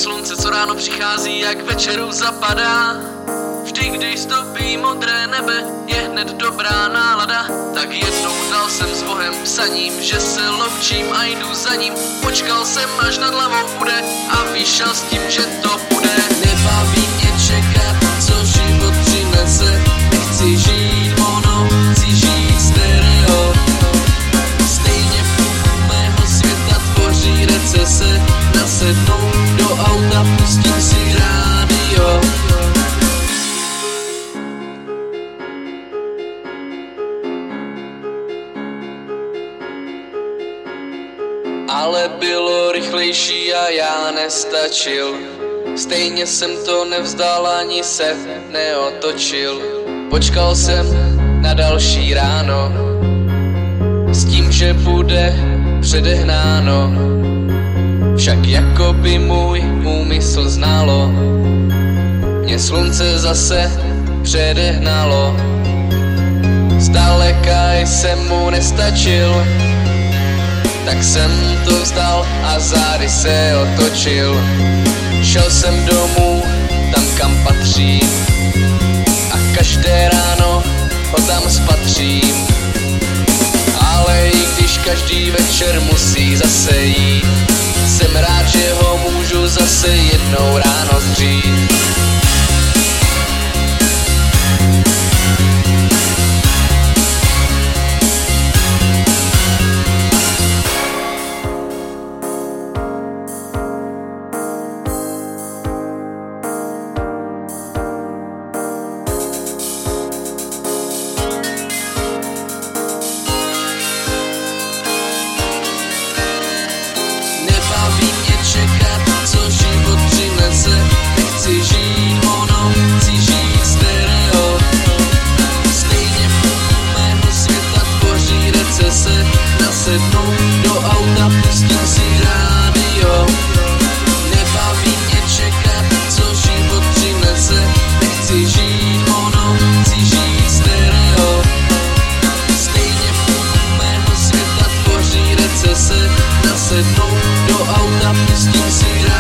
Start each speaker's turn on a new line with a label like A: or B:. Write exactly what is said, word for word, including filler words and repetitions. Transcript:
A: slunce, co ráno přichází, jak večeru zapadá. Vždy, když stopí modré nebe, je hned dobrá nálada. Tak jednou dal jsem s Bohem psaním, že se loučím a jdu za ním. Počkal jsem, až nad hlavou bude a vyšel s tím, že to bude. Nebaví mě čekat, co život přinese. Nechci žít mono, chci žít stereo. Stejně v půlku mého světa tvoří recese. Nasednu do auta, pustím si rádio. Ale bylo rychlejší a já nestačil. Stejně jsem to nevzdal, ani se neotočil. Počkal jsem na další ráno s tím, že bude předehnáno. Však jako by můj úmysl znalo, mě slunce zase předehnalo. Zdaleka jsem mu nestačil, tak jsem to vzdal a zády se otočil. Šel jsem domů, tam kam patřím, a každé ráno ho tam spatřím. Ale i když každý večer musí zase jít, jsem rád, že ho můžu zase jednou ráno zřít. Nebaví mě čekat, co život přinese. Nechci žít mono, chci žít stereo. Stejně v půlku mého světa tvoří recese. Nasednu do auta, pustím si rádio. Nebaví mě čekat, co život přinese. Nechci žít mono, chci žít stereo. Stejně v půlku mého světa tvoří recese. Nasednu do auta, pustím si rádio.